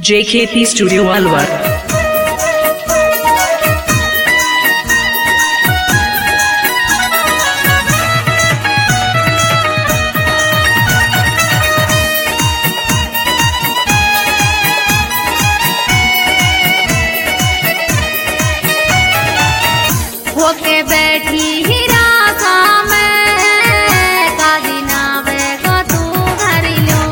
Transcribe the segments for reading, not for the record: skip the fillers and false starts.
JKP Studio Alwar. होके बैठी हीरा सामे कादी नावे को तू भरी लो।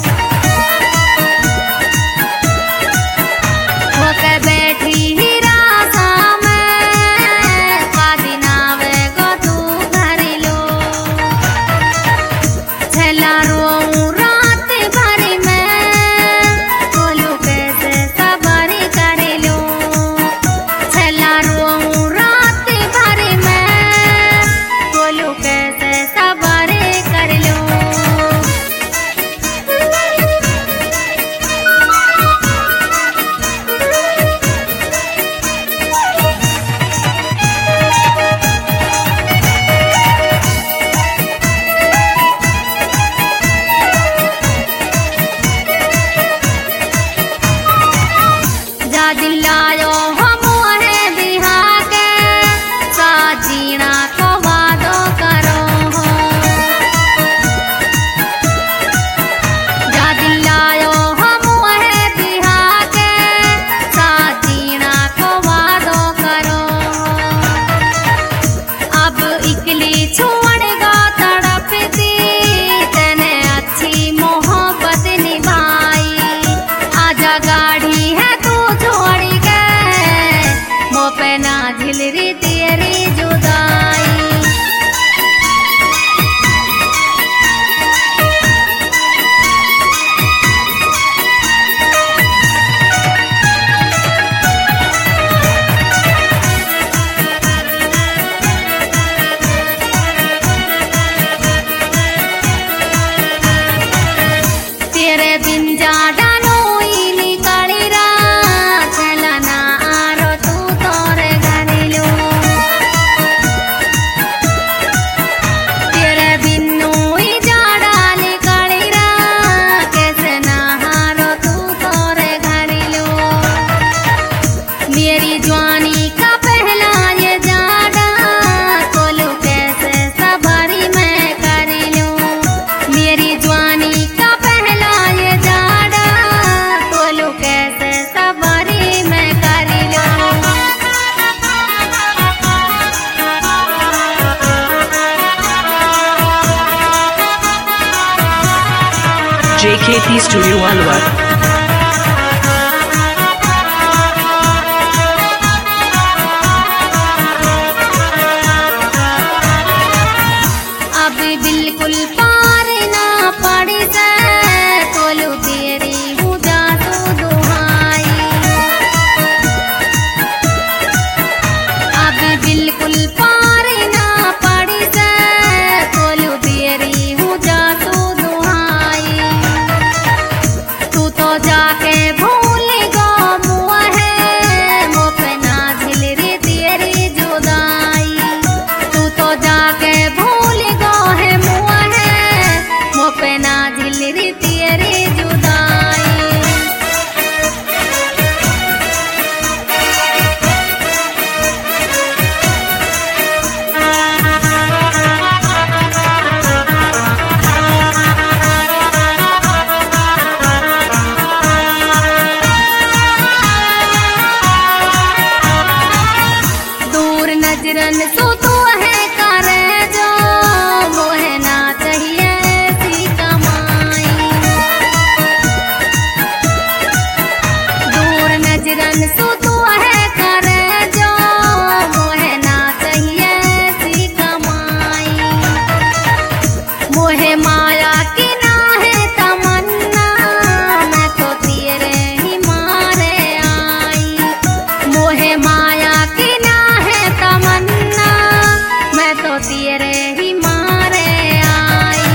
होके बैठी हीरा सामे कादी नावे को तू भरी लो। छला रोऊं रात भर में बोलू कैसे सबर कर लो। छला रोऊं रात भर में बोलू कैसे सबर कर लो। जा दिलायो हम है बिहा के साजीना को वादो करो हो। जा दिलायो हम है बिहा के साजीना को वादो करो हो। अब इकली छोड़ेगा तड़पती तेने अच्छी मोहब्बत निभाई। आजा गाड़ी है तू छोड़ के मो पे ना झिलरी तेरी जुदाई। तेरे बिन जाडा नोई निकाली रा चला ना आरो तू तोरे घरे लो। तेरे बिन नोई जाडा निकाली रा कैसे ना हारो तू तोरे घरे लो। मेरी जवानी का पहला ये जाडा बोलू कैसे सवारी मैं कर लूं। मेरी जवानी का पहला ये जाडा बोलू कैसे सवारी मैं कर लूं। JKP Studio Alwar. अब बिल्कुल पार ना पड़ी से बोलू तेरी हूँ जा तू दुहाई। अब बिल्कुल पार ना पड़ी से बोलू तेरी हूँ जा तू दुहाई। तू तो जाके भूल गो मुआ है मो पे ना झिलरी तेरी जुदाई। तू तो जाके भूल गो है मुआ है मो पे ना झिलरी तेरी जुदाई। दूर नजरन सो तू है करे जो मोहे ना चाहिए सी कमाई। दूर नजरन सो तू है करे जो मोहे ना चाहिए सी कमाई। मोहे माया की ना है तमन्ना मैं तो तेरे ही मारे आई। मोहे माया की ना है तमन्ना मैं तो तेरे ही मारे आई।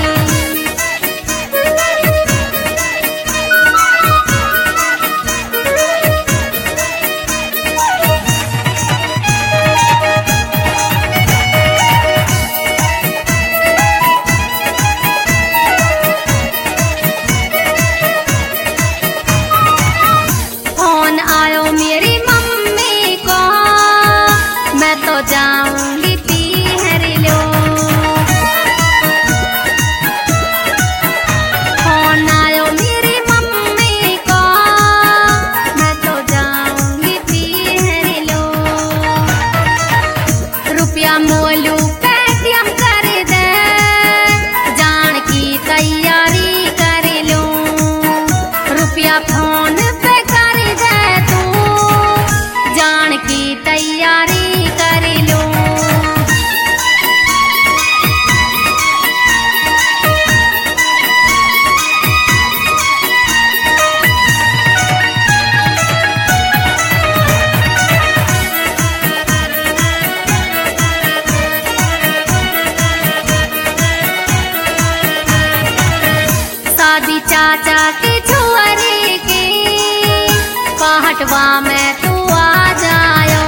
चाचा की छुअरी की पहटवा में तू आ जायो।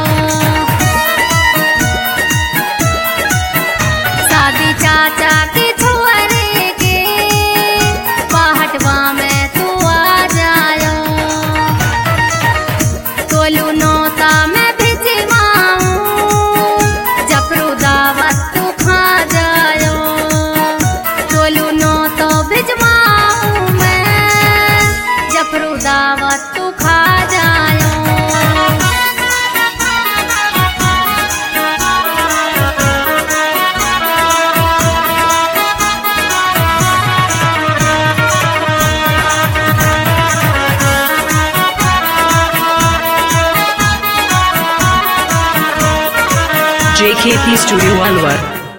शादी चाचा की छुअरी की पहटवा में तू आ जायो। तोलू नौता में भिजवाऊं जपरू दावत तू खा जायो। तोलू नौतो भिजवाऊं मैं जपरू दावत तू खा जायो। JKT Studio Alwar.